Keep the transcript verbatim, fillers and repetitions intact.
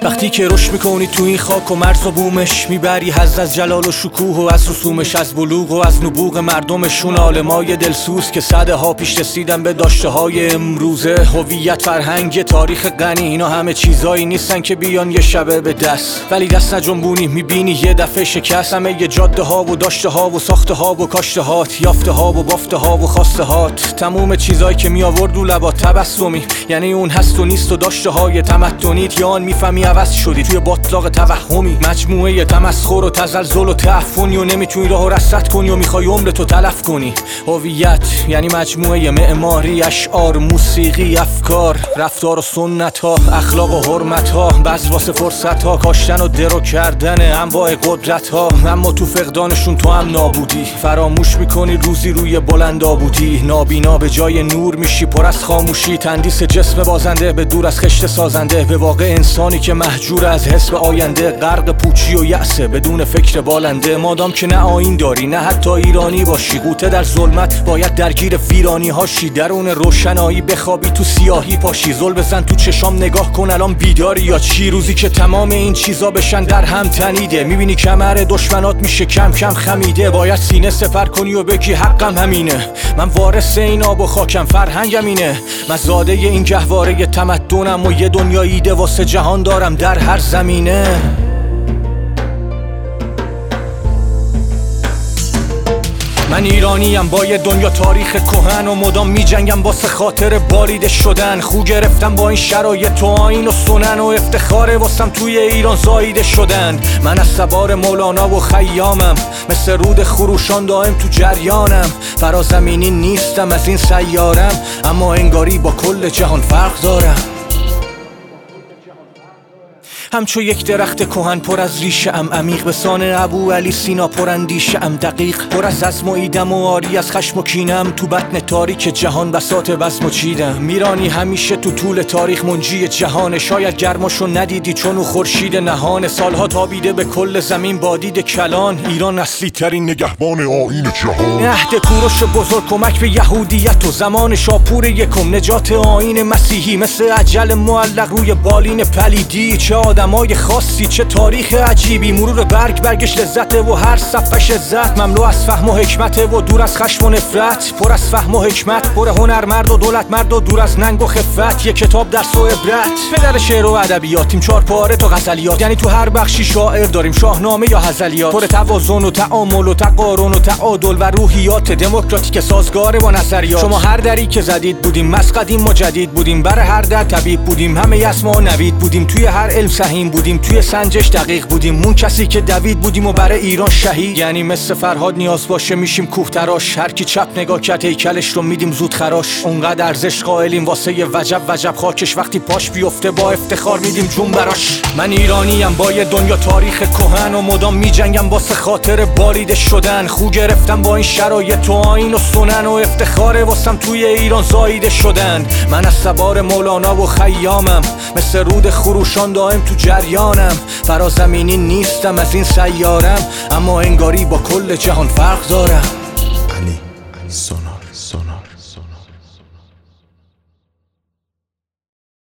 وقتی که رشد میکنی تو این خاک و مرز و بومش، میبری حظ از جلال و شکوه و از رسومش، از بلوغ و از نبوغ مردمشون. عالمای دلسوز که صده ها پیش رسیدن به داشته های امروزه. هویت، فرهنگ، تاریخ غنی، اینا همه چیزایی نیستن که بیان یه شبه به دست. ولی دست نجنبونی میبینی یه دفعه شکست. همه یه جاده ها و داشته ها و ساخته ها و کاشته هات، یافته ها و بافته ها و خواسته هات. تموم چیزایی که می آورد رو لبات تبسمی، یعنی اون هست و نیست و داشته های تمدنیت. یا آن میفهمی عوض شدی توی باطلاق توهمی، مجموعه تمسخر و تزلزل و تعفنی، و نمیتونی راهو رصد کنی و میخوای عمرتو تلف کنی. هویت یعنی مجموعه معماری، اشعار، موسیقی، افکار، رفتار و سنت ها، اخلاق و حرمت ها، بس واسه فرصت ها، کاشتن و درو کردن انواع قدرت ها. اما تو فقدانشون تو هم نابودی، فراموش میکنی روزی روی بلندا بودی. نابینا به جای نور میشی، پر از خاموشی. تندیس جسم بازنده به دور از خشت سازنده، به واقع انسانی که محجور از حس به آینده، غرق پوچی و یأسه بدون فکر بالنده. مادام که نه آیین داری نه حتی ایرانی باشی، غوطه در ظلمت باید درگیر ویرانی هاشی. درون روشنایی بخوابی تو سیاهی پاشی، زل بزن تو چشام نگاه کن الان بیداری یا چی. روزی که تمام این چیزا بشن در هم تنیده، میبینی کمر دشمنات میشه کم کم خمیده. باید سینه سپر کنی و بگی حقم همینه، من وارث این آب و خاکم، فرهنگم اینه. من زاده این گهواره تمدنم و یه دنیا ایده واسه جهان دارم در هر زمینه. من ایرانیم با یه دنیا تاریخ کهن و مدام می جنگم واسه خاطر باریده شدن. خو گرفتم با این شرایط و آیین و سنن و افتخاره واسم توی ایران زاییده شدن. من از سوار مولانا و خیامم، مثل رود خروشان دائم تو جریانم. فرازمینی نیستم از این سیارم، اما انگاری با کل جهان فرق دارم. همچو یک درخت کهن پر از ریشه ام عمیق، به سان ابو علی سینا پر اندیشه ام دقیق. پر از عزم و ایدم و آری از خشم و کینم، تو بطن تاریک جهان بساط بزم و چیدم. میرانی همیشه تو طول تاریخ منجی جهان، شاید گرماشو ندیدی چون او خورشید نهان. سالها تابیده به کل زمین با دید کلان، ایران اصلی ترین نگهبان آیین جهان. عهد کوروش بزرگ کمک به یهودیت و زمان شاپور یکم نجات آیین مسیحی. مثل اجل معلق روی بالین پلیدی، چه آدمای خاصی چه تاریخ عجیبی. مرور برگ برگش لذته و هر صفحش عزت، مملو از فهم و حکمته و دور از خشم و نفرت. پر از فهم و حکمت، پر هنرمرد و دولتمرد و دور از ننگ و خفت. یک کتاب درس و عبرت، پدر شعر و ادبیاتیم، چهار پاره تا غزلیات. یعنی تو هر بخشی شاعر داریم، شاهنامه یا غزلیات. پر توازن و تعامل و تقارن و تعادل و روحیات دموکراتیک سازگار با نظریات. شما هر دری که زدید بودیم، مس قدیم و جدید بودیم. برای هر در طبیب بودیم، همه اسما و نوید بودیم. توی هر علم سهیم بودیم، توی سنجش دقیق بودیم. اون کسی که دوید بودیم و برای ایران شهید. یعنی مثل فرهاد نیاز باشه میشیم کوه تراش، هر کی چپ نگاه کرد هیکلش رو میدیم زود خراش. اونقدر ارزش قائلیم واسه یه وجب وجب خاکش، وقتی پاش بیفته با افتخار میدیم جون براش. من ایرانیم با یه دنیا تاریخ کهن و مدام میجنگم واسه خاطر باریده شدن. خو گرفتم با این شرایط و آیین و سنن و افتخاره واسم توی ایران زاییده شدن. من از سوار مولانا و خیامم، مثل رود خروشان دائم تو جریانم. فرازمینی نیستم از این سیارم، اما انگاری با کل جهان فرق دارم. علی سونار سونار